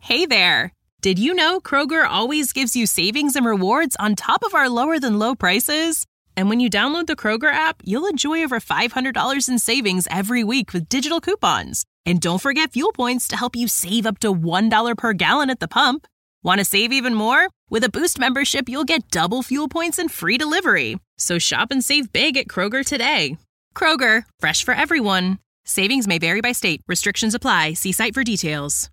Hey there! Did you know Kroger always gives you savings and rewards on top of our lower-than-low prices? And when you download the Kroger app, you'll enjoy over $500 in savings every week with digital coupons. And don't forget fuel points to help you save up to $1 per gallon at the pump. Want to save even more? With a Boost membership, you'll get double fuel points and free delivery. So shop and save big at Kroger today. Kroger, fresh for everyone. Savings may vary by state. Restrictions apply. See site for details.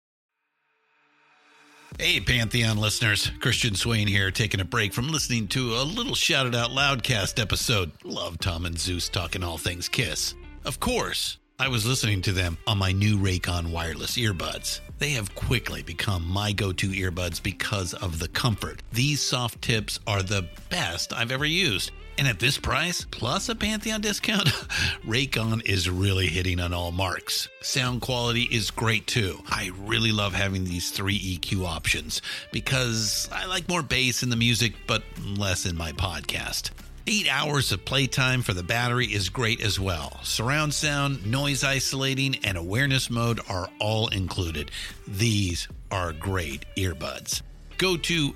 Hey, Pantheon listeners. Christian Swain here, taking a break from listening to a little Shout It Out Loudcast episode. Love Tom and Zeus talking all things Kiss. Of course, I was listening to them on my new Raycon wireless earbuds. They have quickly become my go-to earbuds because of the comfort. These soft tips are the best I've ever used. And at this price, plus a Pantheon discount, Raycon is really hitting on all marks. Sound quality is great too. I really love having these 3 EQ options because I like more bass in the music, but less in my podcast. 8 hours of playtime for the battery is great as well. Surround sound, noise isolating, and awareness mode are all included. These are great earbuds. Go to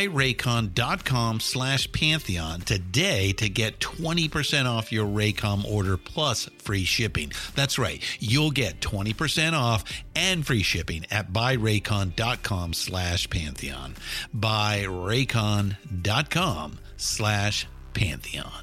buyraycon.com/Pantheon today to get 20% off your Raycon order plus free shipping. That's right. You'll get 20% off and free shipping at buyraycon.com/Pantheon. buyraycon.com/Pantheon.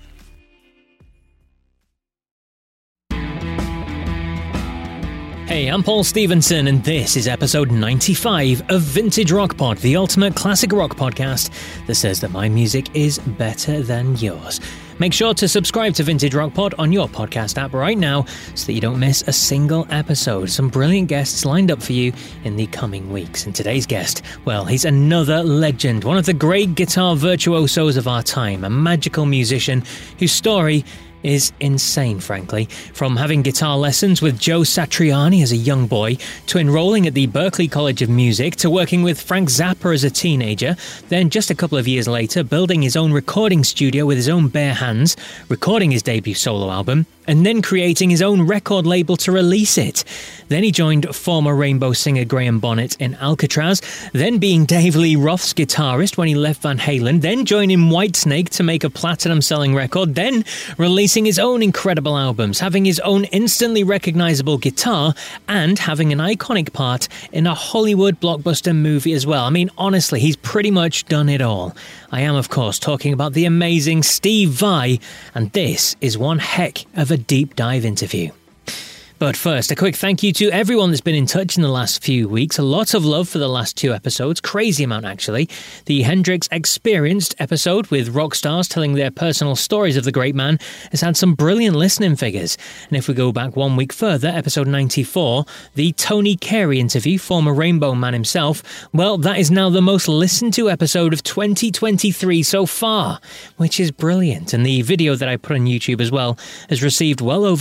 Hey, I'm Paul Stevenson, and this is episode 95 of Vintage Rock Pod, the ultimate classic rock podcast that says that my music is better than yours. Make sure to subscribe to Vintage Rock Pod on your podcast app right now so that you don't miss a single episode. Some brilliant guests lined up for you in the coming weeks. And today's guest, well, he's another legend, one of the great guitar virtuosos of our time, a magical musician whose story is insane, frankly. From having guitar lessons with Joe Satriani as a young boy, to enrolling at the Berklee College of Music, to working with Frank Zappa as a teenager, then just a couple of years later, building his own recording studio with his own bare hands, recording his debut solo album, and then creating his own record label to release it. Then he joined former Rainbow singer Graham Bonnet in Alcatraz, then being Dave Lee Roth's guitarist when he left Van Halen, then joining Whitesnake to make a platinum-selling record, then releasing his own incredible albums, having his own instantly recognizable guitar, and having an iconic part in a Hollywood blockbuster movie as well. I mean, honestly, he's pretty much done it all. I am, of course, talking about the amazing Steve Vai, and this is one heck of a deep dive interview. But first, a quick thank you to everyone that's been in touch in the last few weeks. A lot of love for the last 2 episodes. Crazy amount, actually. The Hendrix Experienced episode with rock stars telling their personal stories of the great man has had some brilliant listening figures. And if we go back 1 week further, episode 94, the Tony Carey interview, former Rainbow man himself, well, that is now the most listened to episode of 2023 so far, which is brilliant. And the video that I put on YouTube as well has received well over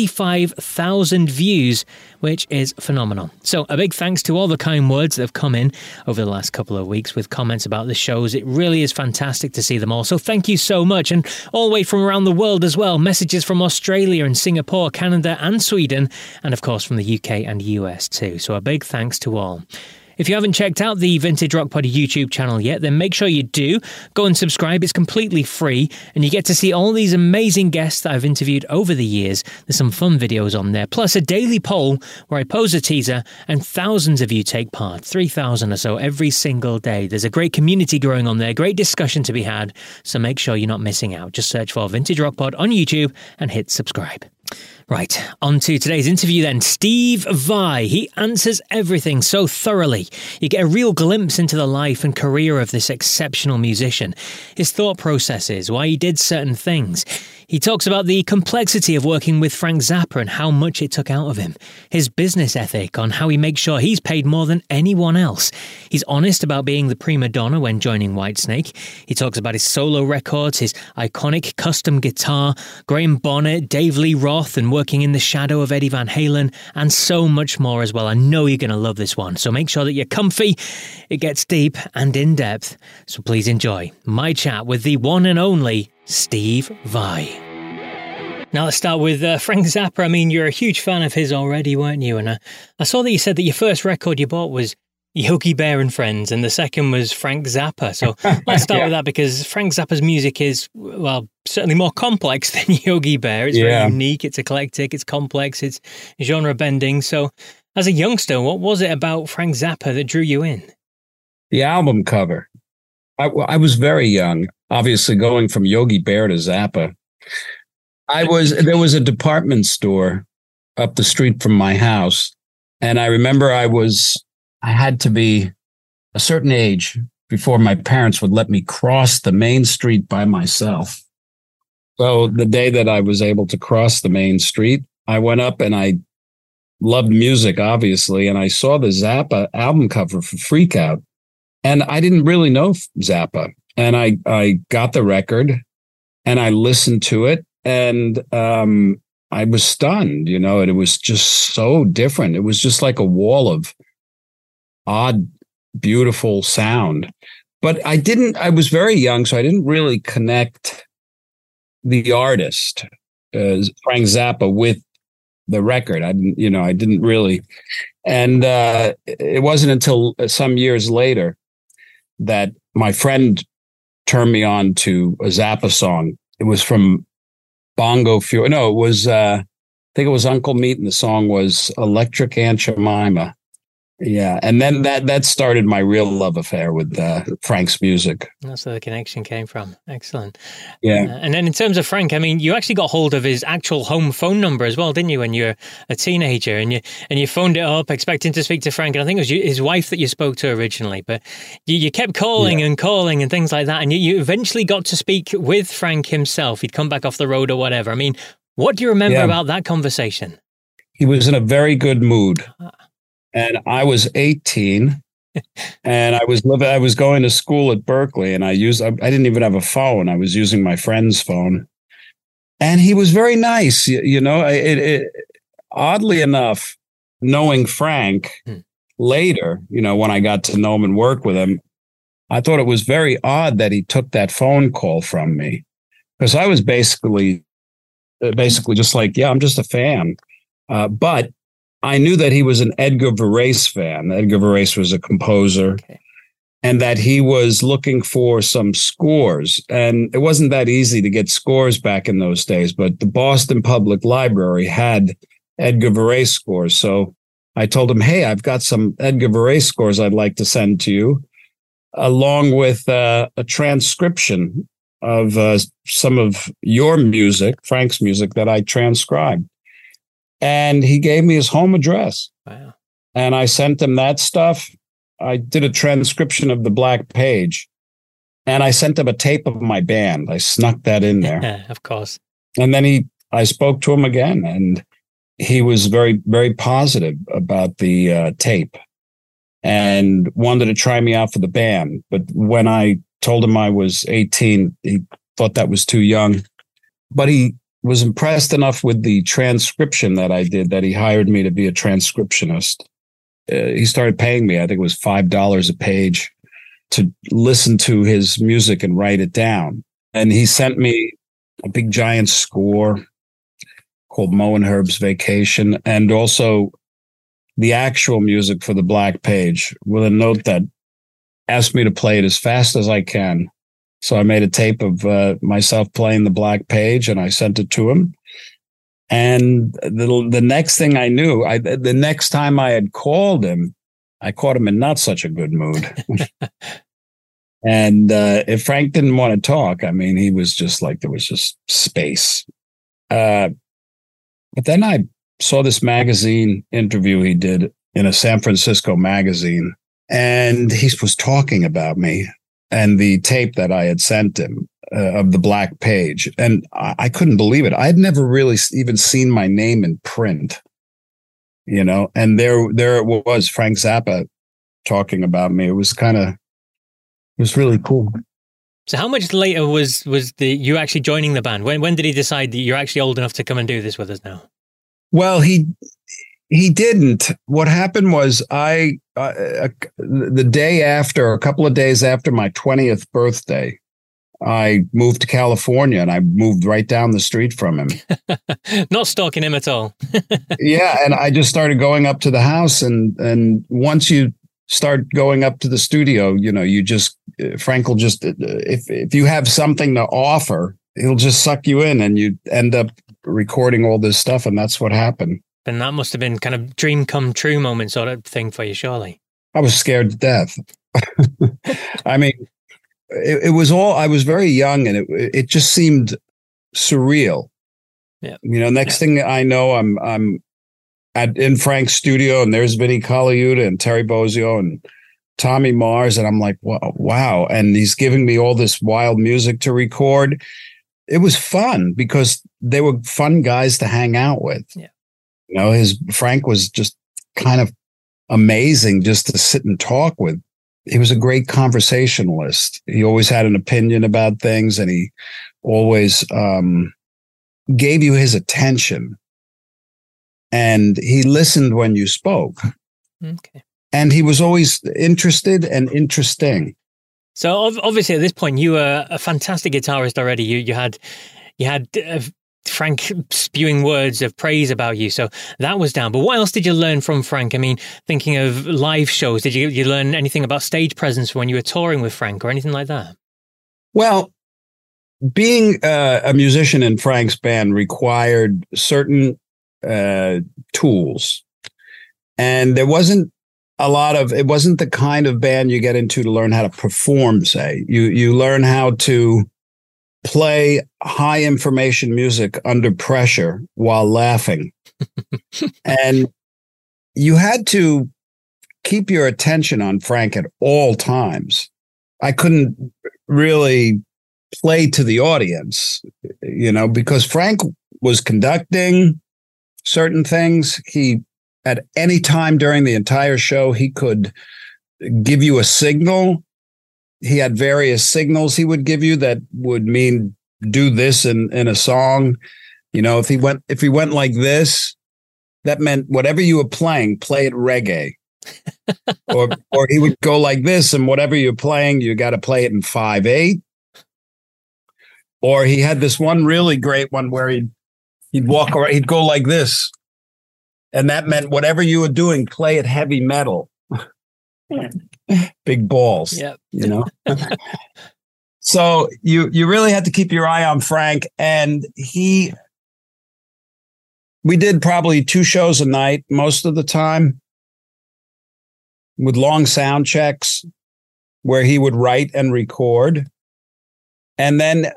85,000 views, which is phenomenal. So a big thanks to all the kind words that have come in over the last couple of weeks with comments about the shows. It really is fantastic to see them all. So thank you so much. And all the way from around the world as well. Messages from Australia and Singapore, Canada and Sweden. And of course from the UK and US too. So a big thanks to all. If you haven't checked out the Vintage Rock Pod YouTube channel yet, then make sure you do. Go and subscribe. It's completely free, and you get to see all these amazing guests that I've interviewed over the years. There's some fun videos on there, plus a daily poll where I pose a teaser, and thousands of you take part, 3,000 or so every single day. There's a great community growing on there, great discussion to be had, so make sure you're not missing out. Just search for Vintage Rock Pod on YouTube and hit subscribe. Right, on to today's interview then. Steve Vai. He answers everything so thoroughly. You get a real glimpse into the life and career of this exceptional musician, his thought processes, why he did certain things. He talks about the complexity of working with Frank Zappa and how much it took out of him, his business ethic on how he makes sure he's paid more than anyone else. He's honest about being the prima donna when joining Whitesnake. He talks about his solo records, his iconic custom guitar, Graham Bonnet, Dave Lee Roth, and working in the shadow of Eddie Van Halen, and so much more as well. I know you're going to love this one, so make sure that you're comfy. It gets deep and in depth, so please enjoy my chat with the one and only Steve Vai. Now let's start with Frank Zappa. I mean, you're a huge fan of his already, weren't you? And I saw that you said that your first record you bought was Yogi Bear and Friends, and the second was Frank Zappa. So let's start with that, because Frank Zappa's music is, well, certainly more complex than Yogi Bear. It's very unique, it's eclectic, it's complex, it's genre bending. So as a youngster, what was it about Frank Zappa that drew you in? The album cover. I was very young, obviously going from Yogi Bear to Zappa. There was a department store up the street from my house. And I remember I had to be a certain age before my parents would let me cross the main street by myself. So the day that I was able to cross the main street, I went up and I loved music, obviously. And I saw the Zappa album cover for Freak Out. And I didn't really know Zappa. And I got the record and I listened to it. And I was stunned, you know, and it was just so different. It was just like a wall of odd, beautiful sound. But I was very young, so I didn't really connect the artist, Frank Zappa, with the record. I didn't really. And it wasn't until some years later that my friend turned me on to a Zappa song. It was from Bongo Fury. No, it was, I think it was Uncle Meat, and the song was Electric Aunt Jemima. Yeah. And then that started my real love affair with Frank's music. That's where the connection came from. Excellent. Yeah. And then in terms of Frank, I mean, you actually got hold of his actual home phone number as well, didn't you, when you were a teenager? And you phoned it up expecting to speak to Frank. And I think it was his wife that you spoke to originally. But you kept calling and calling and things like that. And you eventually got to speak with Frank himself. He'd come back off the road or whatever. I mean, what do you remember about that conversation? He was in a very good mood. And I was 18 and I was going to school at Berkeley, and I didn't even have a phone. I was using my friend's phone, and he was very nice. You know, oddly enough, knowing Frank later, you know, when I got to know him and work with him, I thought it was very odd that he took that phone call from me, because I was basically just like, I'm just a fan. But I knew that he was an Edgar Varese fan. Edgar Varese was a composer, and that he was looking for some scores. And it wasn't that easy to get scores back in those days, but the Boston Public Library had Edgar Varese scores. So I told him, hey, I've got some Edgar Varese scores I'd like to send to you, along with a transcription of some of your music, Frank's music, that I transcribed. And he gave me his home address. Wow. And I sent him that stuff. I did a transcription of the Black Page, and I sent him a tape of my band. I snuck that in there. Of course. And then I spoke to him again, and he was very, very positive about the tape and wanted to try me out for the band. But when I told him I was 18, he thought that was too young. But he was impressed enough with the transcription that I did that he hired me to be a transcriptionist. He started paying me, I think it was $5 a page, to listen to his music and write it down. And he sent me a big giant score called Moe and Herb's Vacation, and also the actual music for the Black Page, with a note that asked me to play it as fast as I can. So I made a tape of myself playing the Black Page, and I sent it to him. And the next thing I knew, the next time I had called him, I caught him in not such a good mood. And if Frank didn't want to talk, I mean, he was just like, there was just space. But then I saw this magazine interview he did in a San Francisco magazine, and he was talking about me and the tape that I had sent him of the Black Page. And I couldn't believe it. I had never really even seen my name in print, you know, and there it was, Frank Zappa talking about me. It was really cool. So how much later was you actually joining the band? When did he decide that you're actually old enough to come and do this with us now? Well, he didn't. What happened was the day after, a couple of days after my 20th birthday, I moved to California, and I moved right down the street from him. Not stalking him at all. Yeah. And I just started going up to the house. And once you start going up to the studio, Frank will just, if you have something to offer, he'll just suck you in and you end up recording all this stuff. And that's what happened. And that must have been kind of dream come true moment sort of thing for you, surely. I was scared to death. I mean, it was all, I was very young and it just seemed surreal. Yeah. Next thing I know, I'm in Frank's studio and there's Vinnie Colaiuta and Terry Bozzio and Tommy Mars. And I'm like, wow. And he's giving me all this wild music to record. It was fun because they were fun guys to hang out with. Yeah. Frank was just kind of amazing just to sit and talk with. He was a great conversationalist. He always had an opinion about things and he always gave you his attention. And he listened when you spoke. Okay. And he was always interested and interesting. So obviously at this point, you were a fantastic guitarist already. You had Frank spewing words of praise about you. So that was down. But what else did you learn from Frank? I mean, thinking of live shows, did you learn anything about stage presence when you were touring with Frank or anything like that? Well, being a musician in Frank's band required certain tools. And there wasn't it wasn't the kind of band you get into to learn how to perform, say. You learn how to play high information music under pressure while laughing. And you had to keep your attention on Frank at all times. I couldn't really play to the audience, because Frank was conducting certain things. He, at any time during the entire show, he could give you a signal. He had various signals he would give you that would mean do this in a song. If he went like this, that meant whatever you were playing, play it reggae. or he would go like this, and whatever you're playing, you got to play it in 5/8. Or he had this one really great one where he'd walk around, he'd go like this. And that meant whatever you were doing, play it heavy metal. Big balls, yep. So you really had to keep your eye on Frank. And we did probably 2 shows a night most of the time with long sound checks where he would write and record. And then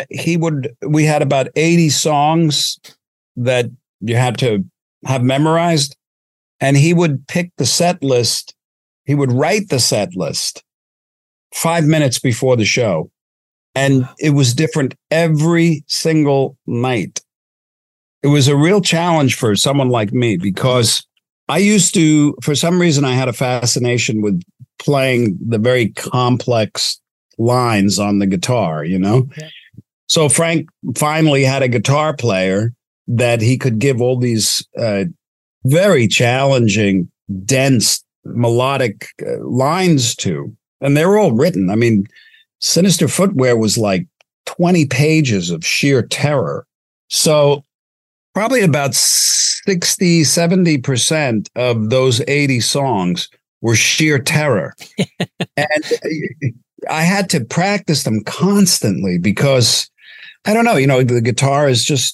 we had about 80 songs that you had to have memorized. And he would pick the set list. He would write the set list 5 minutes before the show. And it was different every single night. It was a real challenge for someone like me because I used to, for some reason, I had a fascination with playing the very complex lines on the guitar, Yeah. So Frank finally had a guitar player that he could give all these very challenging, dense, melodic lines to. And they were all written. I mean, Sinister Footwear was like 20 pages of sheer terror. So probably about 60, 70% of those 80 songs were sheer terror. And I had to practice them constantly because, I don't know, the guitar is just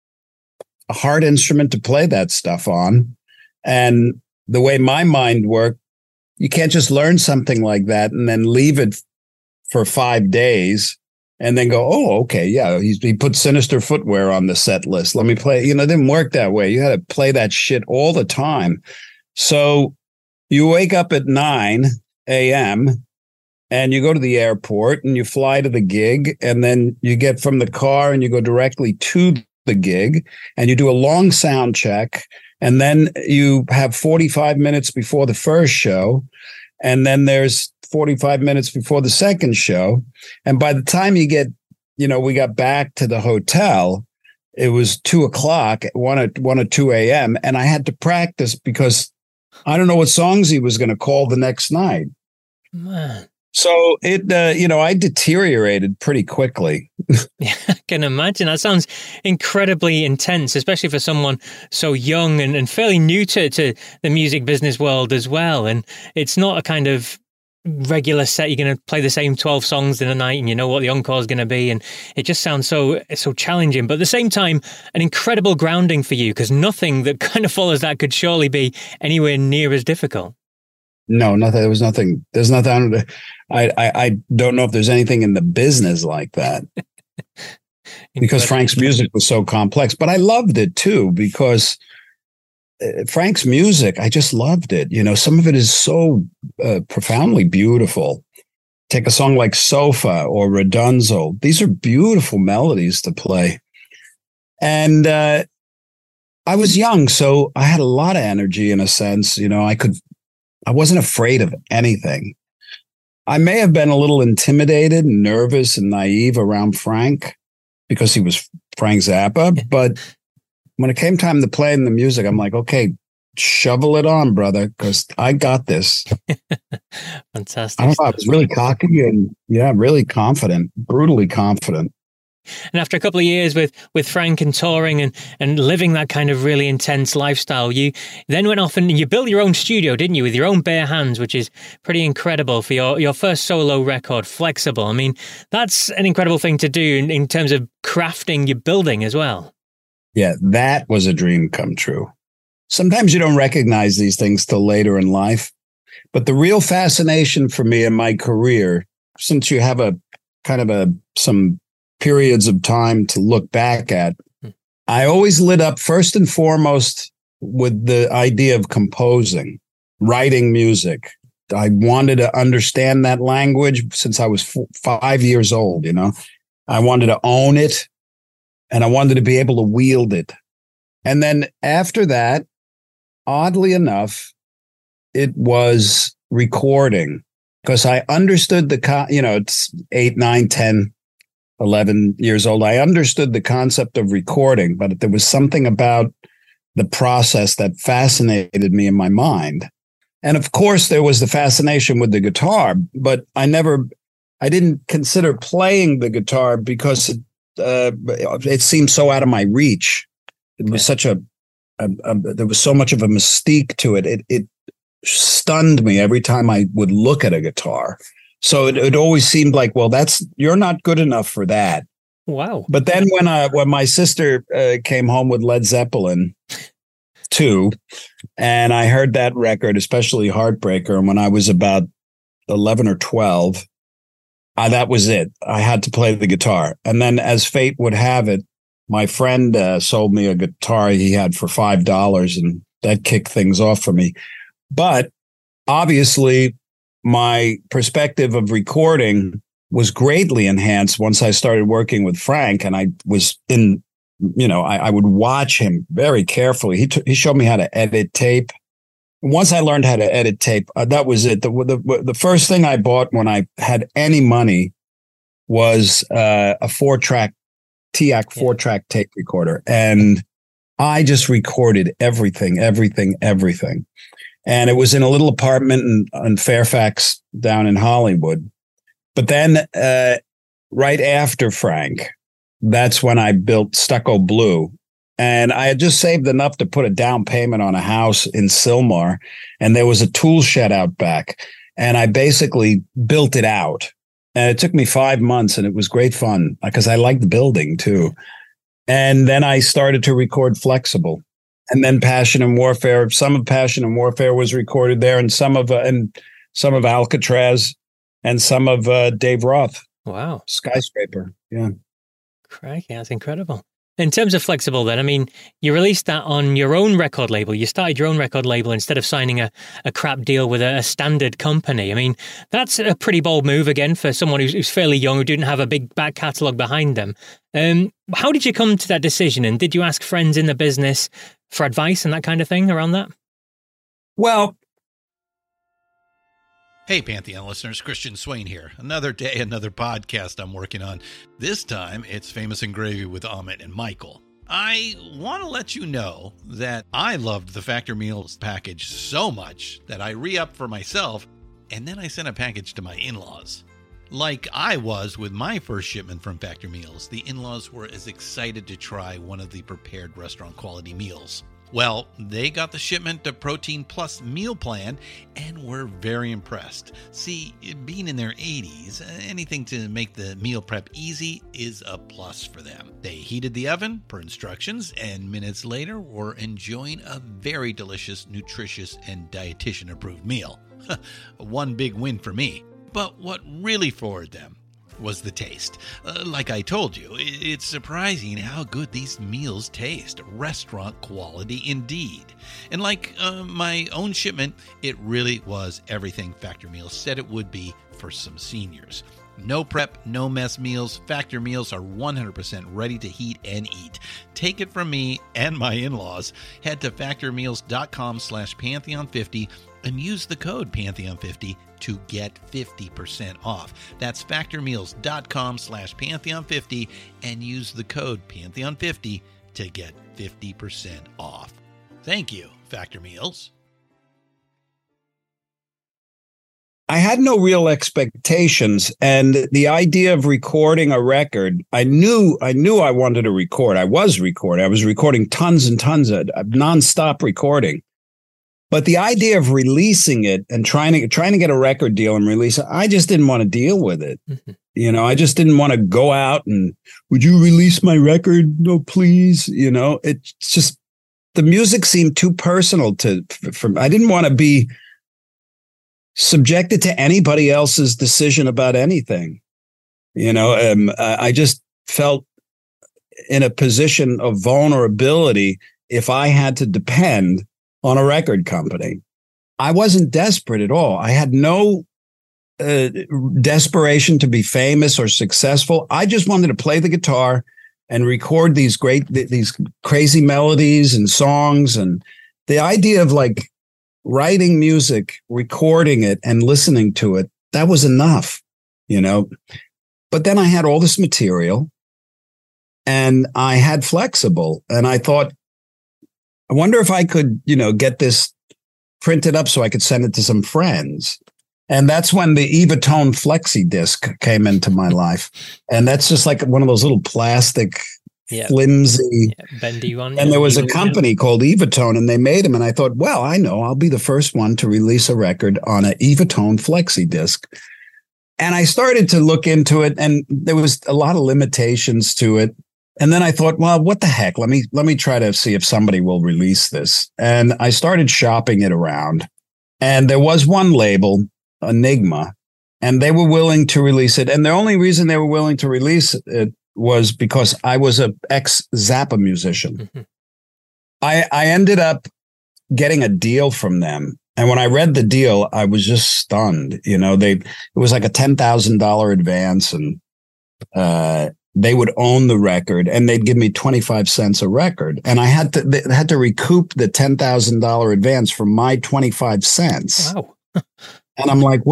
a hard instrument to play that stuff on. And the way my mind worked, you can't just learn something like that and then leave it for 5 days and then go, oh, okay, yeah, he put Sinister Footwear on the set list. Let me play. It didn't work that way. You had to play that shit all the time. So you wake up at 9 a.m. and you go to the airport and you fly to the gig, and then you get from the car and you go directly to the gig and you do a long sound check. And then you have 45 minutes before the first show. And then there's 45 minutes before the second show. And by the time you get, we got back to the hotel, it was 2:00, 1 or 2 a.m. And I had to practice because I don't know what songs he was going to call the next night. Man. So it, I deteriorated pretty quickly. Yeah, I can imagine. That sounds incredibly intense, especially for someone so young and fairly new to the music business world as well. And it's not a kind of regular set. You're going to play the same 12 songs in a night and you know what the encore is going to be. And it just sounds so challenging. But at the same time, an incredible grounding for you, because nothing that kind of follows that could surely be anywhere near as difficult. No, nothing. There was nothing. There's nothing. I don't know if there's anything in the business like that. Because Frank's music was so complex, but I loved it too, because Frank's music, I just loved it. Some of it is so profoundly beautiful. Take a song like Sofa or Redunzo. These are beautiful melodies to play. And I was young, so I had a lot of energy in a sense. I wasn't afraid of anything. I may have been a little intimidated and nervous and naive around Frank because he was Frank Zappa. But when it came time to play in the music, I'm like, okay, shovel it on, brother, because I got this. Fantastic. I don't know, I was really cocky and really confident, brutally confident. And after a couple of years with Frank and touring and living that kind of really intense lifestyle, you then went off and you built your own studio, didn't you, with your own bare hands, which is pretty incredible for your first solo record, Flexible. I mean, that's an incredible thing to do in terms of crafting your building as well. Yeah, that was a dream come true. Sometimes you don't recognize these things till later in life. But the real fascination for me in my career, since you have a kind of some periods of time to look back at, I always lit up first and foremost with the idea of composing, writing music. I wanted to understand that language since I was 5 years old. I wanted to own it and I wanted to be able to wield it. And then after that, oddly enough, it was recording, because I understood it's 8, 9, 10, 11 years old. I understood the concept of recording, but there was something about the process that fascinated me in my mind. And of course, there was the fascination with the guitar, but I didn't consider playing the guitar because it seemed so out of my reach. It was such there was so much of a mystique to it. It stunned me every time I would look at a guitar. So it always seemed like, well, you're not good enough for that. Wow. But then when my sister came home with Led Zeppelin 2, and I heard that record, especially Heartbreaker, and when I was about 11 or 12, that was it. I had to play the guitar. And then as fate would have it, my friend sold me a guitar he had for $5, and that kicked things off for me. But obviously, my perspective of recording was greatly enhanced once I started working with Frank, and I was I would watch him very carefully. He showed me how to edit tape. Once I learned how to edit tape, that was it. The first thing I bought when I had any money was a 4-track TIAC 4-track tape recorder, and I just recorded everything. And it was in a little apartment in Fairfax down in Hollywood. But then right after Frank, that's when I built Stucco Blue. And I had just saved enough to put a down payment on a house in Sylmar. And there was a tool shed out back. And I basically built it out. And it took me 5 months, and it was great fun because I liked building too. And then I started to record Flexible. And then Passion and Warfare. Some of Passion and Warfare was recorded there, and some of Alcatraz, and some of Dave Roth. Wow, Skyscraper. Yeah, crikey, that's incredible. In terms of Flexible, then, I mean, you released that on your own record label. You started your own record label instead of signing a crap deal with a standard company. I mean, that's a pretty bold move again for someone who's fairly young, who didn't have a big back catalogue behind them. How did you come to that decision? And did you ask friends in the business for advice and that kind of thing around that? Well, hey, Pantheon listeners, Christian Swain here. Another day, another podcast I'm working on. This time, it's Famous and Gravy with Amit and Michael. I want to let you know that I loved the Factor Meals package so much that I re-upped for myself and then I sent a package to my in-laws. Like I was with my first shipment from Factor Meals, the in-laws were as excited to try one of the prepared restaurant quality meals. Well, they got the shipment to Protein Plus meal plan and were very impressed. See, being in their 80s, anything to make the meal prep easy is a plus for them. They heated the oven per instructions and minutes later were enjoying a very delicious, nutritious, and dietitian-approved meal. One big win for me. But what really floored them was the taste. Like I told you, it's surprising how good these meals taste. Restaurant quality indeed. And like my own shipment, it really was everything Factor Meals said it would be for some seniors. No prep, no mess meals. Factor Meals are 100% ready to heat and eat. Take it from me and my in-laws. Head to factormeals.com/Pantheon50 and use the code Pantheon50 to get 50% off. That's factormeals.com/Pantheon50 and use the code Pantheon50 to get 50% off. Thank you, Factor Meals. I had no real expectations, and the idea of recording a record, I knew I wanted to record. I was recording. I was recording tons and tons of nonstop recording. But the idea of releasing it and trying to get a record deal and release it, I just didn't want to deal with it. Mm-hmm. I just didn't want to go out and, would you release my record? No, please. It's just, the music seemed too personal I didn't want to be subjected to anybody else's decision about anything. I just felt in a position of vulnerability if I had to depend on a record company. I wasn't desperate at all. I had no desperation to be famous or successful. I just wanted to play the guitar and record these crazy melodies and songs. And the idea of like writing music, recording it and listening to it, that was enough, But then I had all this material and I had Flexible, and I thought, I wonder if I could, get this printed up so I could send it to some friends. And that's when the Evatone Flexi disc came into my life. And that's just like one of those little plastic, flimsy, bendy one. And there was a company called Evatone, and they made them. And I thought, well, I know, I'll be the first one to release a record on an Evatone Flexi disc. And I started to look into it, and there was a lot of limitations to it. And then I thought, well, what the heck? Let me try to see if somebody will release this. And I started shopping it around. And there was one label, Enigma, and they were willing to release it. And the only reason they were willing to release it was because I was an ex-Zappa musician. Mm-hmm. I ended up getting a deal from them. And when I read the deal, I was just stunned. It was like a $10,000 advance, and they would own the record, and they'd give me 25 cents a record. And I had to recoup the $10,000 advance from my 25 cents. Wow. And I'm like,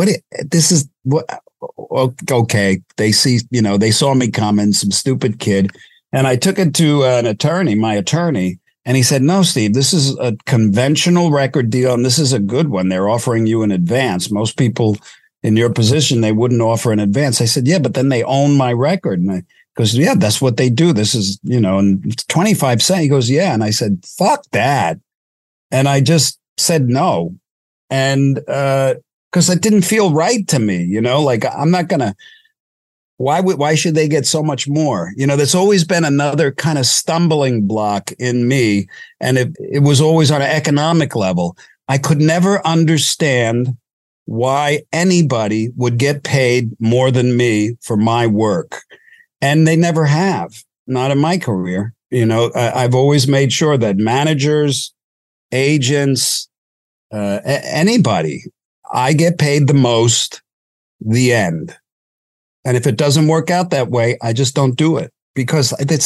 okay. They see, they saw me coming, some stupid kid. And I took it to my attorney, and he said, no, Steve, this is a conventional record deal, and this is a good one. They're offering you an advance. Most people in your position, they wouldn't offer an advance. I said, yeah, but then they own my record. And goes, yeah, that's what they do. This is, and it's 25 cents. He goes, yeah. And I said, fuck that. And I just said no. And because it didn't feel right to me, like I'm not going to, why should they get so much more? There's always been another kind of stumbling block in me. And it was always on an economic level. I could never understand why anybody would get paid more than me for my work. And they never have, not in my career. I've always made sure that managers, agents, anybody, I get paid the most, the end. And if it doesn't work out that way, I just don't do it, because it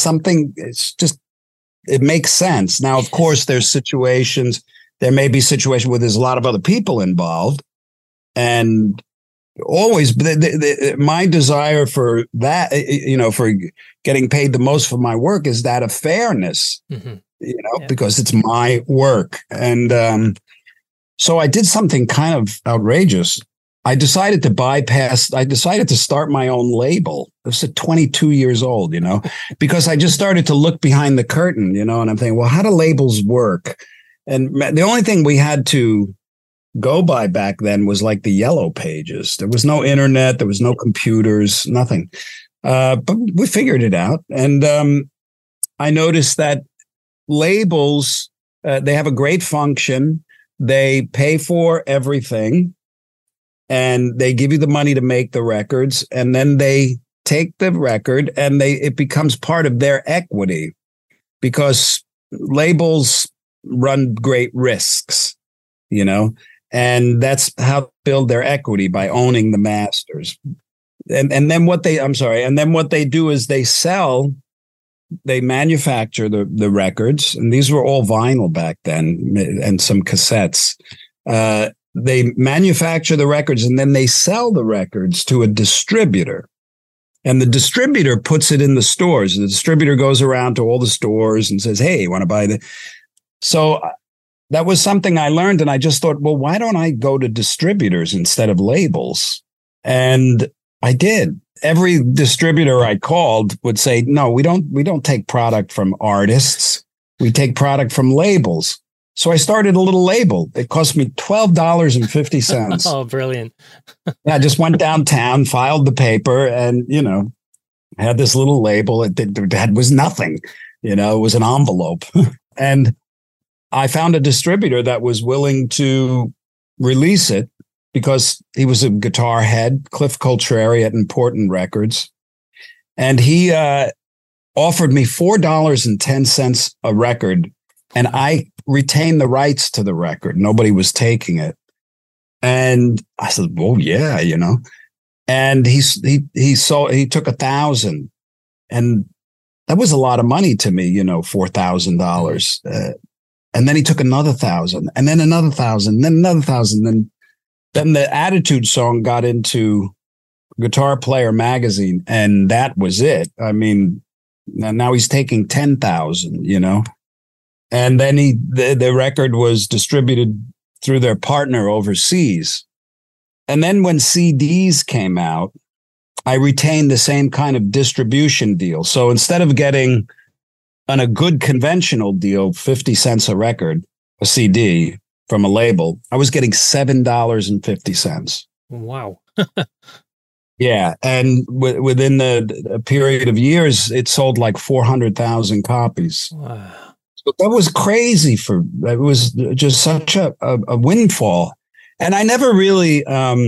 makes sense. Now, of course, there may be situations where there's a lot of other people involved, and always my desire for that, for getting paid the most for my work is that of fairness, because it's my work. And so I did something kind of outrageous. I decided to start my own label. I was at 22 years old, because I just started to look behind the curtain, and I'm thinking, well, how do labels work? And the only thing we had to go by back then was like the yellow pages. There was no internet. There was no computers, nothing. But we figured it out. And I noticed that labels, they have a great function. They pay for everything. And they give you the money to make the records, and then they take the record and it becomes part of their equity, because labels run great risks, and that's how they build their equity, by owning the masters. And then what they do is they manufacture the records, and these were all vinyl back then, and some cassettes. They manufacture the records, and then they sell the records to a distributor. And the distributor puts it in the stores. The distributor goes around to all the stores and says, hey, you want to buy the... So that was something I learned. And I just thought, well, why don't I go to distributors instead of labels? And I did. Every distributor I called would say, no, we don't take product from artists. We take product from labels. So I started a little label. It cost me $12.50. Oh, brilliant. I just went downtown, filed the paper, and, had this little label. It was nothing, it was an envelope. And I found a distributor that was willing to release it, because he was a guitar head, Cliff Coltrari at Important Records. And he offered me $4.10 a record. And I retained the rights to the record. Nobody was taking it. And I said, well, yeah, and he took 1,000, and that was a lot of money to me, $4,000. And then he took another 1,000, and then another 1,000, then another 1,000. Then the Attitude song got into Guitar Player magazine, and that was it. I mean, now he's taking 10,000, And then the record was distributed through their partner overseas. And then when CDs came out, I retained the same kind of distribution deal. So instead of getting on a good conventional deal, 50 cents a record, a CD from a label, I was getting $7.50. Wow. Yeah. And within a period of years, it sold like 400,000 copies. Wow. That was crazy. It was just such a windfall. And I never really,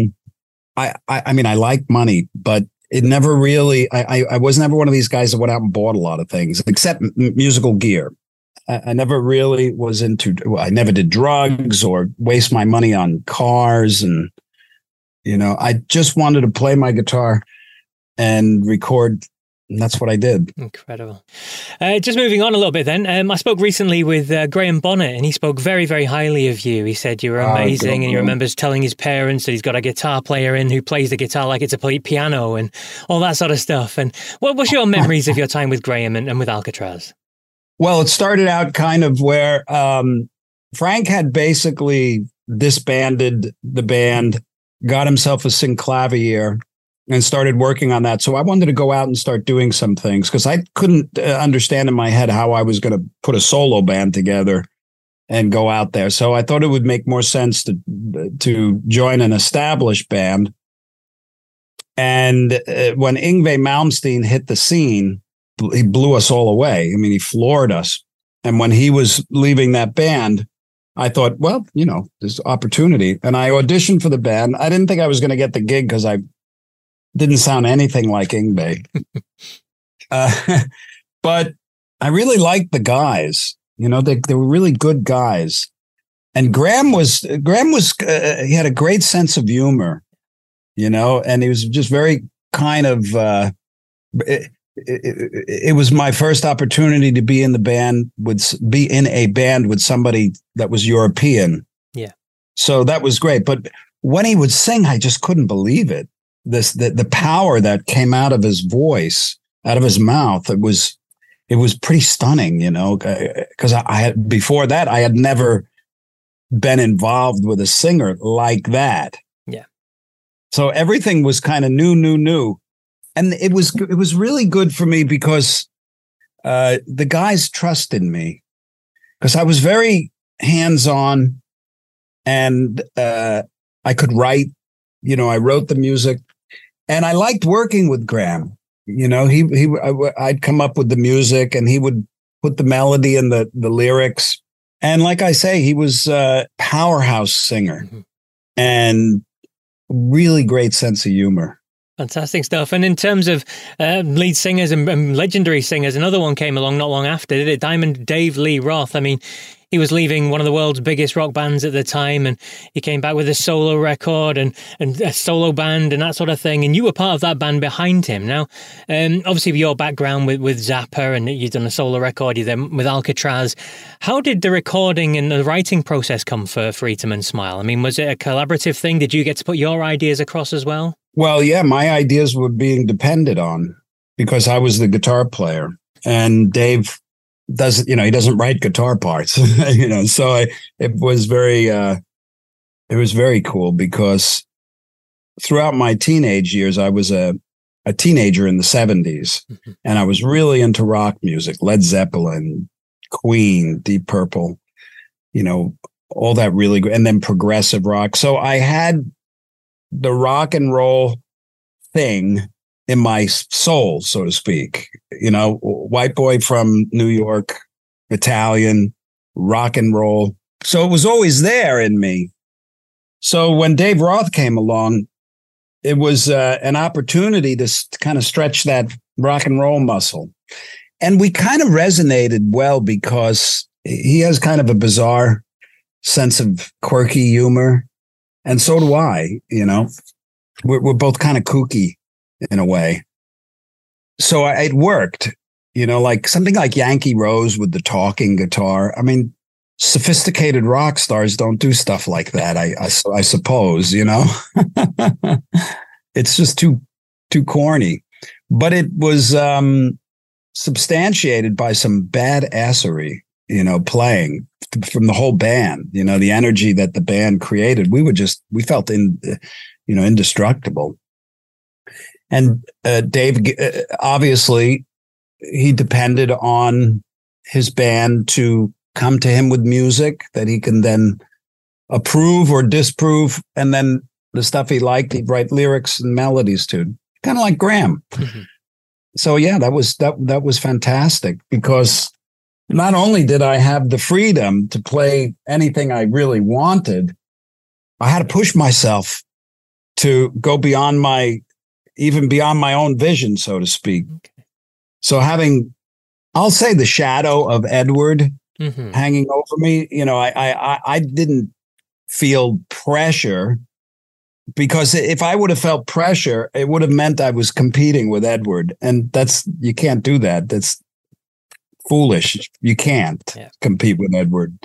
I mean, I like money, but it never really, I was never one of these guys that went out and bought a lot of things, except musical gear. I never really was I never did drugs or waste my money on cars. And, I just wanted to play my guitar and record. And that's what I did. Incredible. Just moving on a little bit then. I spoke recently with Graham Bonnet, and he spoke very, very highly of you. He said you were amazing, and he remembers telling his parents that he's got a guitar player in who plays the guitar like it's a piano and all that sort of stuff. And what's your memories of your time with Graham and with Alcatraz? Well, it started out kind of where Frank had basically disbanded the band, got himself a synclavier, and started working on that. So I wanted to go out and start doing some things, because I couldn't understand in my head how I was going to put a solo band together and go out there. So I thought it would make more sense to join an established band. And when Yngwie Malmsteen hit the scene, he blew us all away. I mean, he floored us. And when he was leaving that band, I thought, well, there's opportunity. And I auditioned for the band. I didn't think I was going to get the gig because I didn't sound anything like Yngwie. But I really liked the guys. They were really good guys. And Graham was he had a great sense of humor, and he was just very kind of, it was my first opportunity to be in a band with somebody that was European. Yeah. So that was great. But when he would sing, I just couldn't believe it. The power that came out of his voice, out of his mouth, it was pretty stunning, because before that, I had never been involved with a singer like that. Yeah. So everything was kind of new. And it was really good for me because the guys trusted me because I was very hands-on and I could write, I wrote the music and I liked working with Graham. I'd come up with the music and he would put the melody and the lyrics. And like I say, he was a powerhouse singer and really great sense of humor. Fantastic stuff. And in terms of lead singers and legendary singers, another one came along not long after, did it? Diamond Dave Lee Roth. I mean, he was leaving one of the world's biggest rock bands at the time, and he came back with a solo record and a solo band and that sort of thing. And you were part of that band behind him. Now, obviously, with your background with Zappa, and you've done a solo record, you then with Alcatraz. How did the recording and the writing process come for Eat 'em and Smile? I mean, was it a collaborative thing? Did you get to put your ideas across as well? Well, yeah, my ideas were being depended on because I was the guitar player, and Dave doesn't, he doesn't write guitar parts, so it was very cool because throughout my teenage years, I was a teenager in the 70s and I was really into rock music, Led Zeppelin, Queen, Deep Purple, all that really good, and then progressive rock. So I had the rock and roll thing in my soul, so to speak, white boy from New York, Italian, rock and roll. So it was always there in me. So when Dave Roth came along, it was an opportunity to kind of stretch that rock and roll muscle. And we kind of resonated well because he has kind of a bizarre sense of quirky humor. And so do I, we're both kind of kooky in a way. So it worked, like something like Yankee Rose with the talking guitar. I mean, sophisticated rock stars don't do stuff like that. I suppose, it's just too corny, but it was substantiated by some badassery, playing from the whole band, the energy that the band created. We felt indestructible. And Dave, obviously, he depended on his band to come to him with music that he can then approve or disprove. And then the stuff he liked, he'd write lyrics and melodies to, kind of like Graham. Mm-hmm. So, yeah, that was fantastic because not only did I have the freedom to play anything I really wanted, I had to push myself to go beyond my own vision, so to speak. Okay. So I'll say the shadow of Edward hanging over me, I didn't feel pressure because if I would have felt pressure, it would have meant I was competing with Edward. And you can't do that. That's foolish. You can't compete with Edward,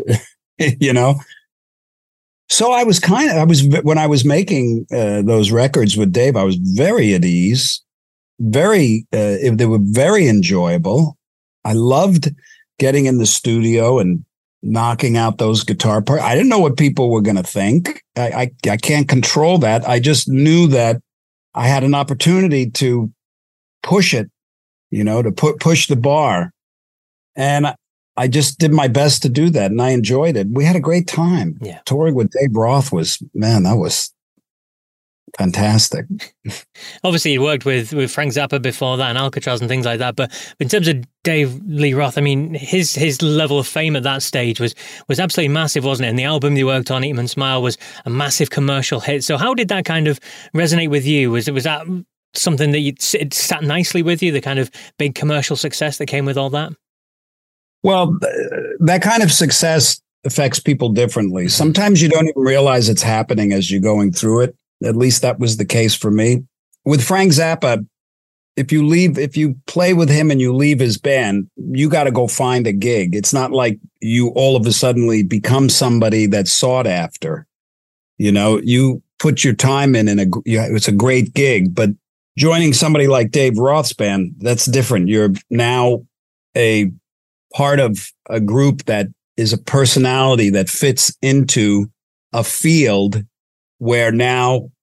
So when I was making those records with Dave, I was very at ease, they were very enjoyable. I loved getting in the studio and knocking out those guitar parts. I didn't know what people were going to think. I can't control that. I just knew that I had an opportunity to push it, to push the bar. And I just did my best to do that, and I enjoyed it. We had a great time. Yeah. Touring with Dave Roth that was fantastic. Obviously, you worked with Frank Zappa before that and Alcatraz and things like that. But in terms of Dave Lee Roth, I mean, his level of fame at that stage was absolutely massive, wasn't it? And the album you worked on, Eat 'em and Smile, was a massive commercial hit. So how did that kind of resonate with you? Was that something that it sat nicely with you, the kind of big commercial success that came with all that? Well, that kind of success affects people differently. Sometimes you don't even realize it's happening as you're going through it. At least that was the case for me. With Frank Zappa, if you play with him and you leave his band, you got to go find a gig. It's not like you all of a sudden become somebody that's sought after. You put your time in and it's a great gig, but joining somebody like Dave Roth's band, that's different. You're now a part of a group that is a personality that fits into a field where now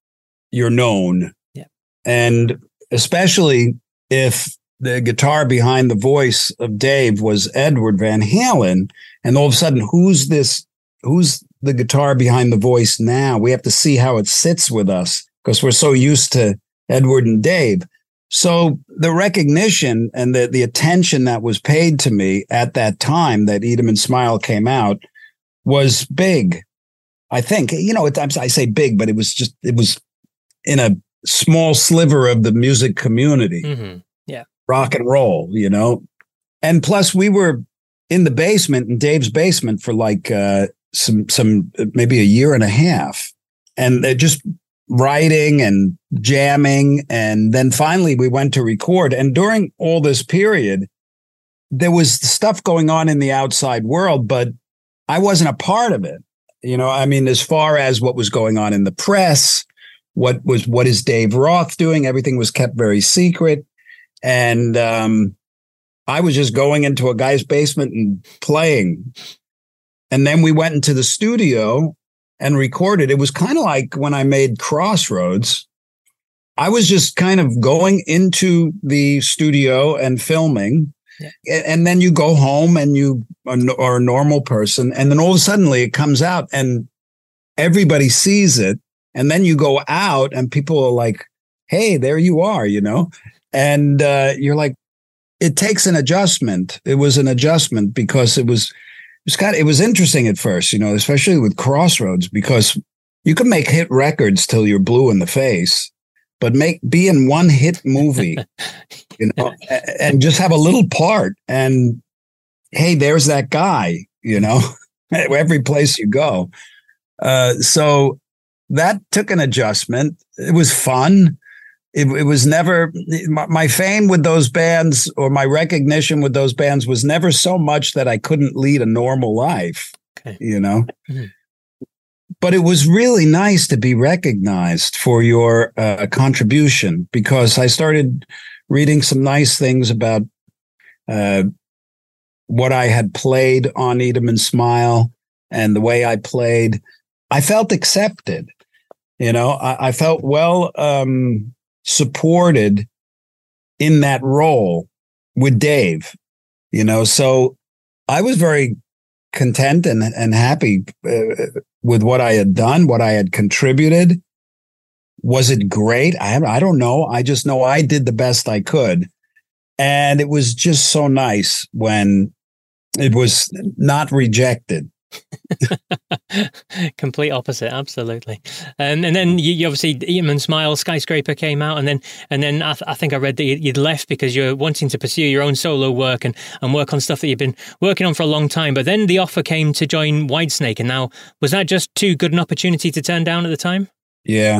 you're known. Yeah. And especially if the guitar behind the voice of Dave was Edward Van Halen, and all of a sudden, who's the guitar behind the voice now? We have to see how it sits with us because we're so used to Edward and Dave. So the recognition and the attention that was paid to me at that time that Eat 'Em and Smile came out was big. I think, I say big, but it was in a small sliver of the music community. Mm-hmm. Yeah. Rock and roll, And plus we were in the basement, in Dave's basement for like some maybe a year and a half. And just writing and jamming. And then finally we went to record. And during all this period, there was stuff going on in the outside world, but I wasn't a part of it. As far as what was going on in the press, what is Dave Roth doing? Everything was kept very secret. And I was just going into a guy's basement and playing. And then we went into the studio and recorded. It was kind of like when I made Crossroads. I was just kind of going into the studio and filming. Yeah. And then you go home and you are a normal person. And then all of a sudden it comes out and everybody sees it. And then you go out and people are like, hey, there you are, and you're like, it takes an adjustment. It was an adjustment because it was interesting at first, especially with Crossroads, because you can make hit records till you're blue in the face, but be in one hit movie, and just have a little part. And hey, there's that guy, every place you go. So that took an adjustment. It was fun. It was never my fame with those bands or my recognition with those bands was never so much that I couldn't lead a normal life, Mm-hmm. But it was really nice to be recognized for your contribution, because I started reading some nice things about what I had played on Eat 'Em and Smile and the way I played. I felt accepted. I felt well supported in that role with Dave, so I was very content and happy with what I had done, what I had contributed. Was it great? I don't know. I just know I did the best I could. And it was just so nice when it was not rejected. Complete opposite, absolutely. And then you obviously Eat 'Em and Smile, Skyscraper came out, and then I think I read that you'd left because you're wanting to pursue your own solo work and work on stuff that you've been working on for a long time. But then the offer came to join Whitesnake, and now was that just too good an opportunity to turn down at the time? Yeah,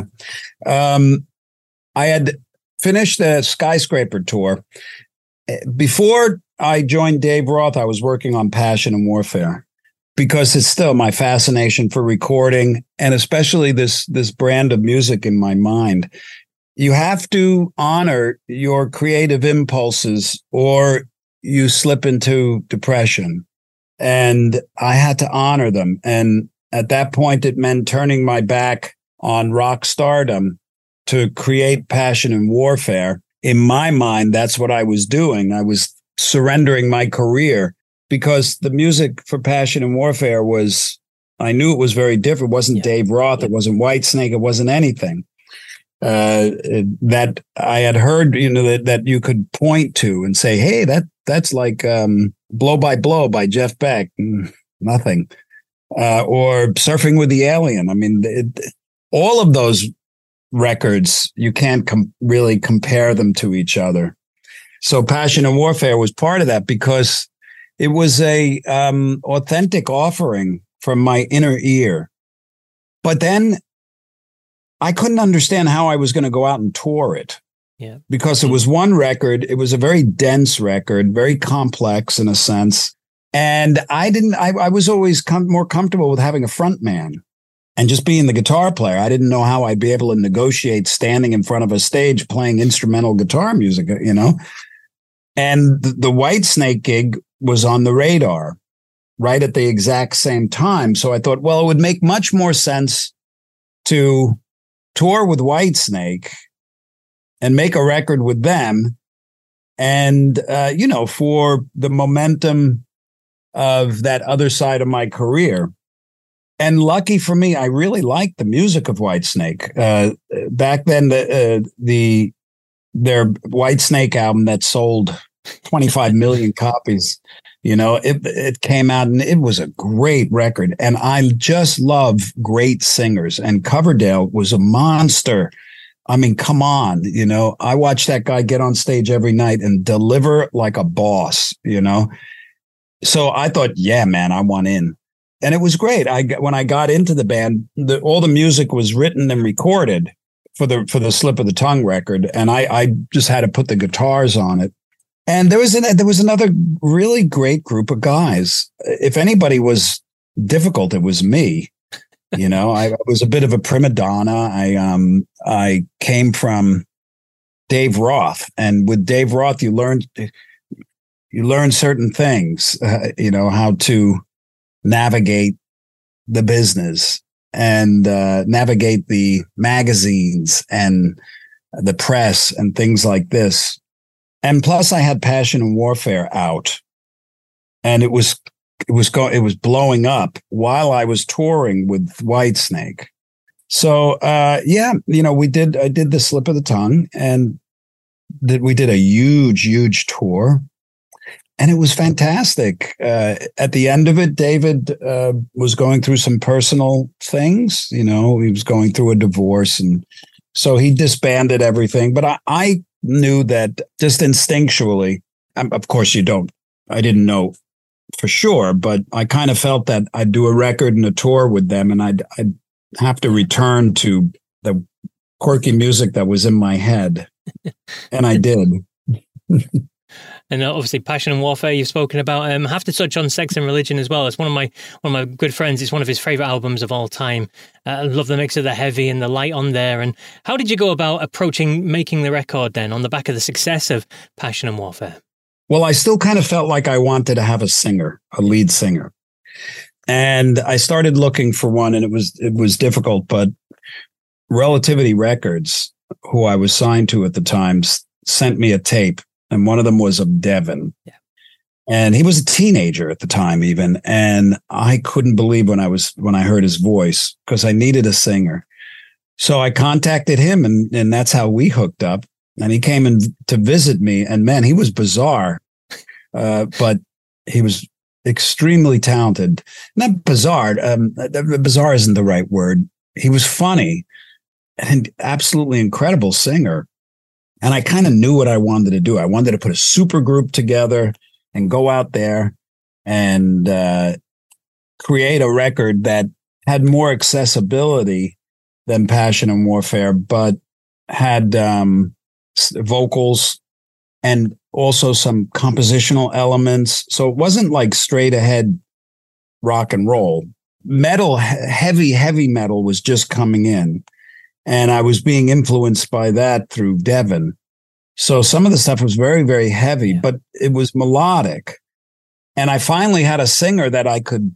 I had finished the Skyscraper tour. Before I joined Dave Roth, I was working on Passion and Warfare, because it's still my fascination for recording, and especially this brand of music in my mind. You have to honor your creative impulses or you slip into depression. And I had to honor them. And at that point, it meant turning my back on rock stardom to create Passion and Warfare. In my mind, that's what I was doing. I was surrendering my career, because the music for Passion and Warfare I knew it was very different. It wasn't Dave Roth. It wasn't Whitesnake. It wasn't anything that I had heard, that you could point to and say, hey, that's like Blow by Blow by Jeff Beck. Nothing. Or Surfing with the Alien. I mean, all of those records, you can't really compare them to each other. So Passion and Warfare was part of that, because it was a authentic offering from my inner ear. But then I couldn't understand how I was going to go out and tour it. Yeah. Because it was one record. It was a very dense record, very complex in a sense. And I was always more comfortable with having a front man and just being the guitar player. I didn't know how I'd be able to negotiate standing in front of a stage playing instrumental guitar music, And the Whitesnake gig was on the radar right at the exact same time. So I thought, well, it would make much more sense to tour with Whitesnake and make a record with them. And, for the momentum of that other side of my career. And lucky for me, I really liked the music of Whitesnake. Back then, their Whitesnake album that sold 25 million copies, it came out and it was a great record. And I just love great singers. And Coverdale was a monster. I mean, come on, I watched that guy get on stage every night and deliver like a boss, So I thought, yeah, man, I want in. And it was great. When I got into the band, all the music was written and recorded for the Slip of the Tongue record. And I just had to put the guitars on it. And there was another really great group of guys. If anybody was difficult, it was me. I was a bit of a prima donna. I came from Dave Roth, and with Dave Roth, you learn certain things. How to navigate the business and navigate the magazines and the press and things like this. And plus, I had Passion and Warfare out, and it was blowing up while I was touring with Whitesnake. So, I did the Slip of the Tongue, and we did a huge tour, and it was fantastic. At the end of it, David was going through some personal things. He was going through a divorce, and so he disbanded everything. But I knew that just instinctually, of course I didn't know for sure, but I kind of felt that I'd do a record and a tour with them, and I'd have to return to the quirky music that was in my head. And I did. And obviously, Passion and Warfare you've spoken about. I have to touch on Sex and Religion as well. It's one of my good friends. It's one of his favorite albums of all time. I love the mix of the heavy and the light on there. And how did you go about making the record then on the back of the success of Passion and Warfare? Well, I still kind of felt like I wanted to have a lead singer. And I started looking for one, and it was difficult, but Relativity Records, who I was signed to at the time, sent me a tape. And one of them was of Devin. Yeah. And he was a teenager at the time even. And I couldn't believe when I heard his voice, because I needed a singer. So I contacted him, and that's how we hooked up. And he came in to visit me, and man, he was bizarre. But he was extremely talented. Not bizarre. Bizarre isn't the right word. He was funny and absolutely incredible singer. And I kind of knew what I wanted to do. I wanted to put a super group together and go out there and create a record that had more accessibility than Passion and Warfare, but had vocals and also some compositional elements. So it wasn't like straight ahead rock and roll. Metal, heavy metal was just coming in. And I was being influenced by that through Devin. So some of the stuff was very, very heavy, but it was melodic. And I finally had a singer that I could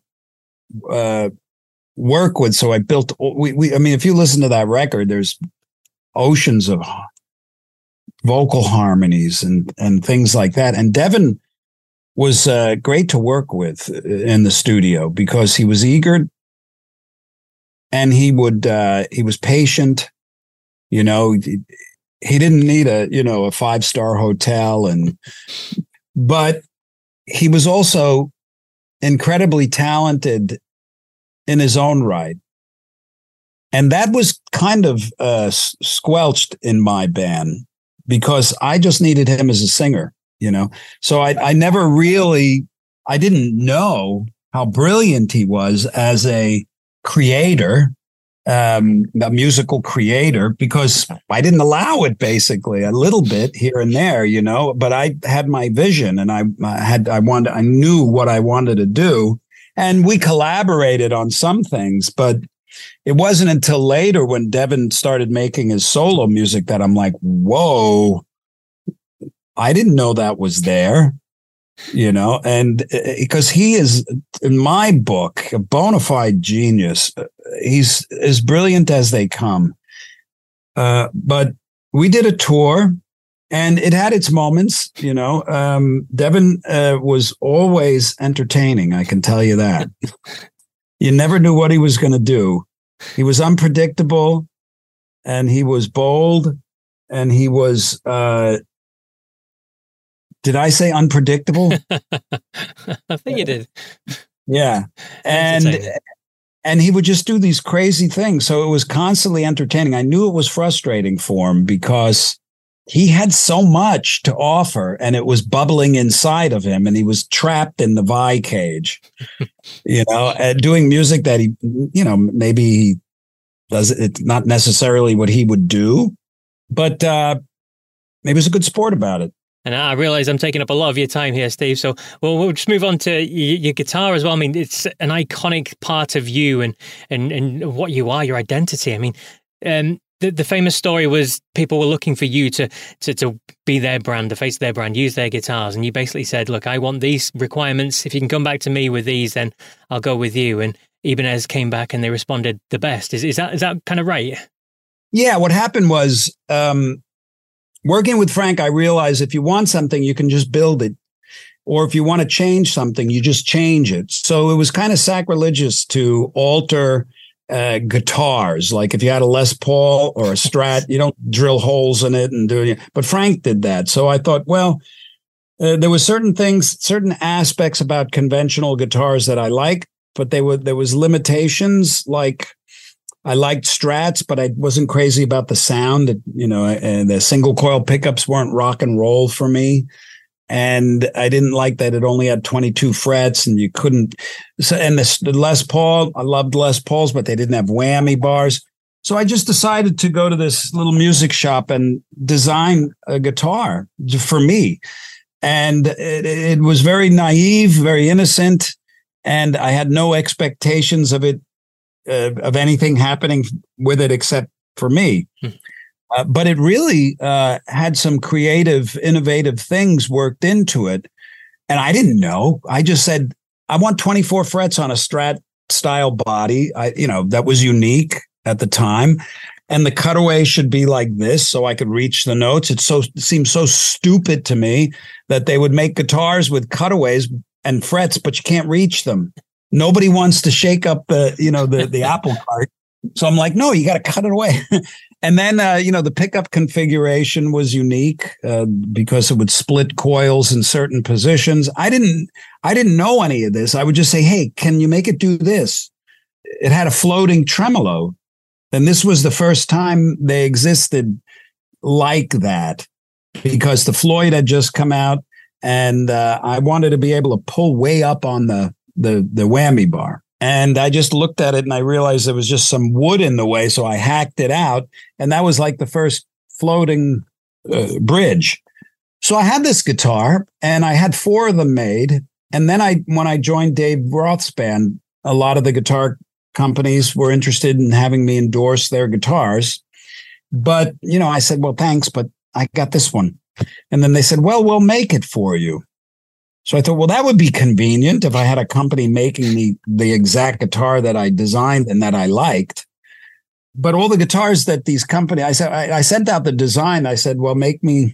work with. So I built, if you listen to that record, there's oceans of vocal harmonies and things like that. And Devin was great to work with in the studio because he was eager. And he was patient, he didn't need a 5-star hotel but he was also incredibly talented in his own right. And that was kind of squelched in my band because I just needed him as a singer, So I never really, I didn't know how brilliant he was as a creator, a musical creator, because I didn't allow it basically a little bit here and there, but I had my vision and I knew what I wanted to do. And we collaborated on some things, but it wasn't until later when Devin started making his solo music that I'm like, whoa, I didn't know that was there. And because he is, in my book, a bona fide genius. He's as brilliant as they come. But we did a tour, and it had its moments. Devin was always entertaining. I can tell you that. You never knew what he was going to do. He was unpredictable, and he was bold, and he was. Did I say unpredictable? I think you did. Yeah, and he would just do these crazy things. So it was constantly entertaining. I knew it was frustrating for him because he had so much to offer, and it was bubbling inside of him, and he was trapped in the vi cage, doing music that he, maybe he does. It's not necessarily what he would do, but maybe he was a good sport about it. And I realize I'm taking up a lot of your time here, Steve. So we'll just move on to your guitar as well. I mean, it's an iconic part of you and what you are, your identity. I mean, the famous story was people were looking for you to be their brand, the face of their brand, use their guitars. And you basically said, look, I want these requirements. If you can come back to me with these, then I'll go with you. And Ibanez came back and they responded the best. Is that kind of right? Yeah. What happened was, working with Frank, I realized if you want something, you can just build it. Or if you want to change something, you just change it. So it was kind of sacrilegious to alter guitars. Like if you had a Les Paul or a Strat, you don't drill holes in it and do it. But Frank did that. So I thought, well, there were certain aspects about conventional guitars that I like, but there was limitations. Like I liked Strats, but I wasn't crazy about the sound. And the single coil pickups weren't rock and roll for me. And I didn't like that it only had 22 frets and you couldn't. So, and the Les Paul, I loved Les Pauls, but they didn't have whammy bars. So I just decided to go to this little music shop and design a guitar for me. And it was very naive, very innocent. And I had no expectations of it. Of anything happening with it except for me. But it really had some creative, innovative things worked into it. And I didn't know. I just said, I want 24 frets on a Strat style body. That was unique at the time. And the cutaway should be like this so I could reach the notes. It seemed so stupid to me that they would make guitars with cutaways and frets, but you can't reach them. Nobody wants to shake up the apple cart. So I'm like, no, you got to cut it away. And then, the pickup configuration was unique because it would split coils in certain positions. I didn't know any of this. I would just say, hey, can you make it do this? It had a floating tremolo. And this was the first time they existed like that because the Floyd had just come out and I wanted to be able to pull way up on the whammy bar. And I just looked at it and I realized there was just some wood in the way. So I hacked it out. And that was like the first floating bridge. So I had this guitar and I had 4 of them made. And then when I joined Dave Roth's band, a lot of the guitar companies were interested in having me endorse their guitars. But, I said, well, thanks, but I got this one. And then they said, well, we'll make it for you. So I thought, well, that would be convenient if I had a company making me the exact guitar that I designed and that I liked. But all the guitars that these companies, I sent out the design. I said, well, make me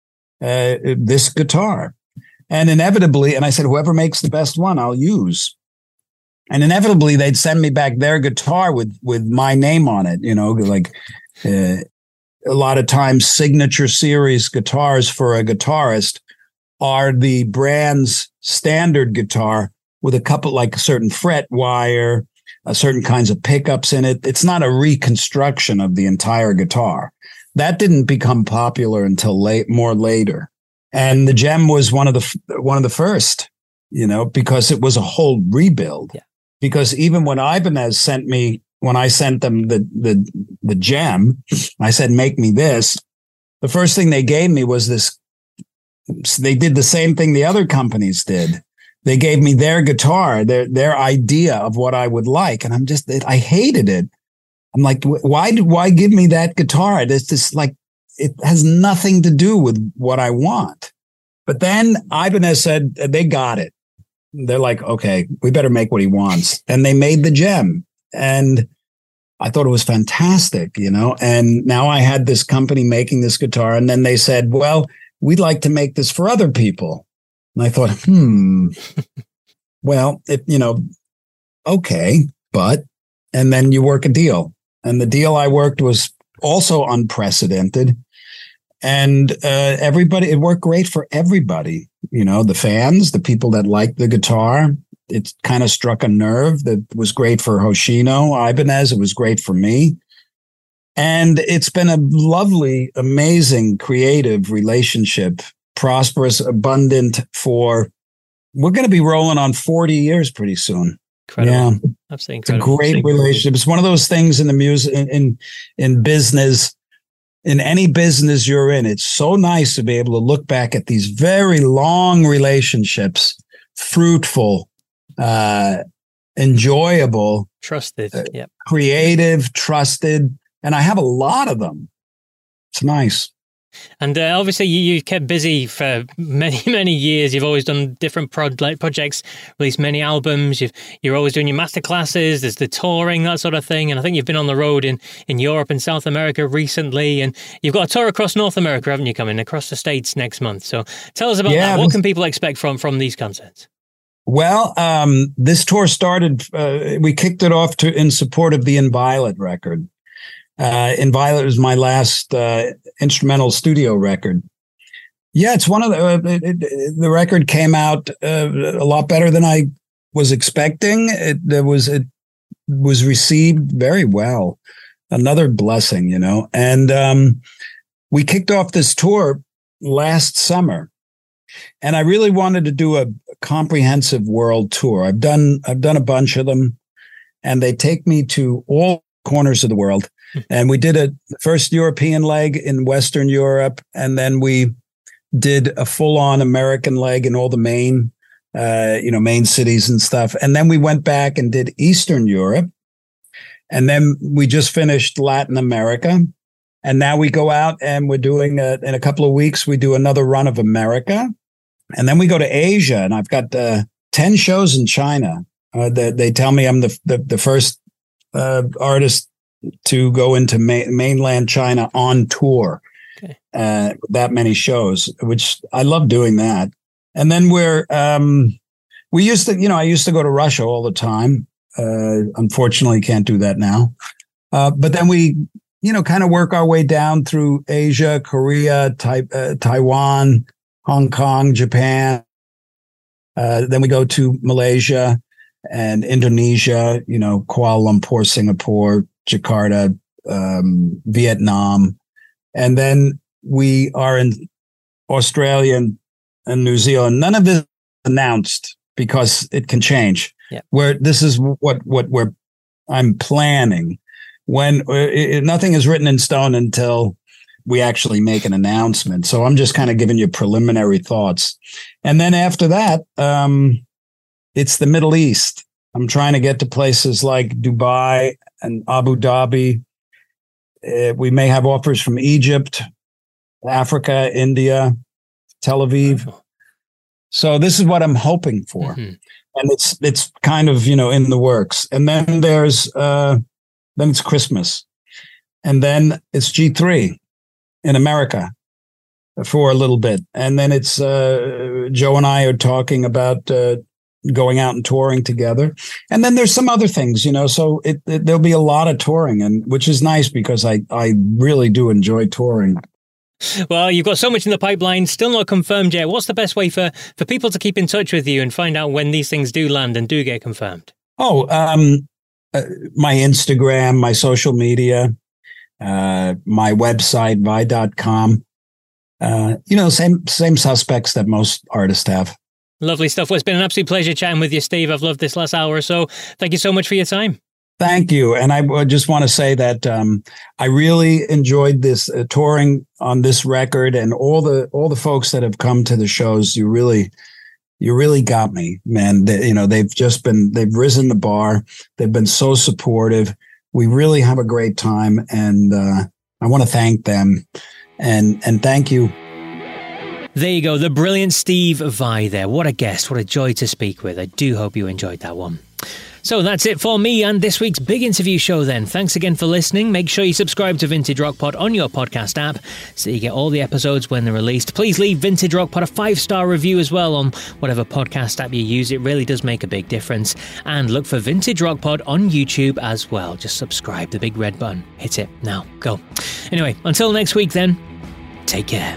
this guitar. And inevitably, and I said, whoever makes the best one, I'll use. And inevitably, they'd send me back their guitar with my name on it, like a lot of times signature series guitars for a guitarist are the brand's standard guitar with a couple, like a certain fret wire, certain kinds of pickups in it. It's not a reconstruction of the entire guitar. That didn't become popular until more later. And the Gem was one of the first, because it was a whole rebuild. Yeah. Because even when Ibanez sent me, when I sent them the Gem, I said, make me this. The first thing they gave me was this. They did the same thing the other companies did. They gave me their guitar, their idea of what I would like. And I hated it. I'm like, why give me that guitar? It's just like, it has nothing to do with what I want. But then Ibanez said they got it. They're like, okay, we better make what he wants. And they made the Gem. And I thought it was fantastic, and now I had this company making this guitar. And then they said, well, we'd like to make this for other people. And I thought, well, okay, and then you work a deal. And the deal I worked was also unprecedented. And it worked great for everybody, the fans, the people that liked the guitar. It kind of struck a nerve that was great for Hoshino Ibanez. It was great for me. And it's been a lovely, amazing, creative relationship, prosperous, abundant we're going to be rolling on 40 years pretty soon. Incredible. Yeah. Absolutely incredible. It's a great relationship. It's one of those things in the music, in business, in any business you're in. It's so nice to be able to look back at these very long relationships, fruitful, enjoyable, trusted, creative, trusted. And I have a lot of them. It's nice. And obviously, you kept busy for many, many years. You've always done different projects, released many albums. You're always doing your masterclasses. There's the touring, that sort of thing. And I think you've been on the road in Europe and South America recently. And you've got a tour across North America, haven't you, coming across the States next month? So tell us about that. What can people expect from these concerts? Well, this tour started, we kicked it off in support of the In Violet record. In Violet was my last instrumental studio record. Yeah, it's one of the record came out a lot better than I was expecting. It was received very well. Another blessing, And we kicked off this tour last summer, and I really wanted to do a comprehensive world tour. I've done a bunch of them, and they take me to all corners of the world. And we did the first European leg in Western Europe, and then we did a full-on American leg in all the main cities and stuff. And then we went back and did Eastern Europe, and then we just finished Latin America. And now we go out and we're doing in a couple of weeks we do another run of America, and then we go to Asia. And I've got 10 shows in China. They tell me I'm the first artist to go into mainland China on tour. Okay. That many shows, which I love doing that. And then we used to, I used to go to Russia all the time. Unfortunately, can't do that now. But then we, kind of work our way down through Asia, Korea, Taiwan, Hong Kong, Japan. Then we go to Malaysia and Indonesia, Kuala Lumpur, Singapore, Jakarta, Vietnam. And then we are in Australia and New Zealand. None of this is announced because it can change. Yeah. Where this is what I'm planning. When nothing is written in stone until we actually make an announcement. So I'm just kind of giving you preliminary thoughts. And then after that, it's the Middle East. I'm trying to get to places like Dubai and Abu Dhabi. We may have offers from Egypt, Africa, India, Tel Aviv. Wow. So this is what I'm hoping for. Mm-hmm. And it's kind of, in the works. And then then it's Christmas. And then it's G3 in America for a little bit. And then it's Joe and I are talking about going out and touring together. And then there's some other things, so there'll be a lot of touring, and which is nice because I really do enjoy touring. Well, you've got so much in the pipeline, still not confirmed yet. What's the best way for people to keep in touch with you and find out when these things do land and do get confirmed? Oh, my Instagram, my social media, my website, vi.com. Same suspects that most artists have. Lovely stuff. Well, it's been an absolute pleasure chatting with you, Steve. I've loved this last hour or so. Thank you so much for your time. Thank you. And I just want to say that I really enjoyed this touring on this record, and all the folks that have come to the shows. You really got me, man. They've risen the bar. They've been so supportive. We really have a great time, and I want to thank them and thank you. There you go, the brilliant Steve Vai there. What a guest, what a joy to speak with. I do hope you enjoyed that one. So that's it for me and this week's big interview show then. Thanks again for listening. Make sure you subscribe to Vintage Rock Pod on your podcast app so you get all the episodes when they're released. Please leave Vintage Rock Pod a 5-star review as well on whatever podcast app you use. It really does make a big difference. And look for Vintage Rock Pod on YouTube as well. Just subscribe, the big red button. Hit it now. Go. Anyway, until next week then, take care.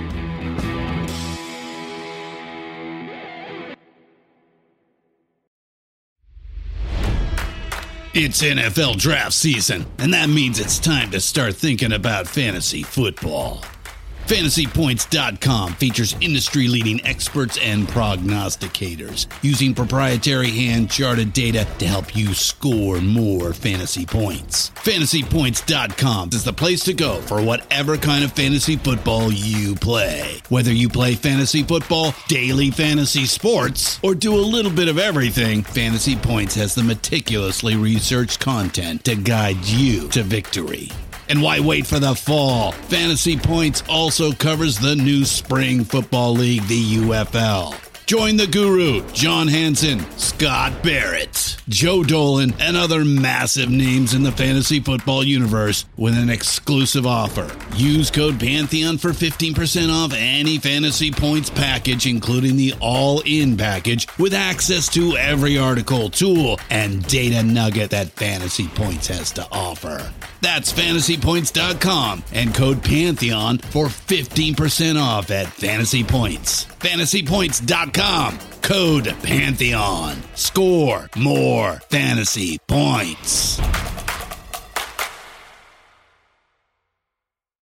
It's NFL draft season, and that means it's time to start thinking about fantasy football. FantasyPoints.com features industry-leading experts and prognosticators using proprietary hand-charted data to help you score more fantasy points. FantasyPoints.com is the place to go for whatever kind of fantasy football you play. Whether you play fantasy football, daily fantasy sports, or do a little bit of everything, Fantasy Points has the meticulously researched content to guide you to victory. And why wait for the fall? Fantasy Points also covers the new spring football league, the UFL. Join the guru, John Hansen, Scott Barrett, Joe Dolan, and other massive names in the fantasy football universe with an exclusive offer. Use code Pantheon for 15% off any Fantasy Points package, including the all-in package, with access to every article, tool, and data nugget that Fantasy Points has to offer. That's FantasyPoints.com and code Pantheon for 15% off at Fantasy Points. FantasyPoints.com, code Pantheon. Score more fantasy points.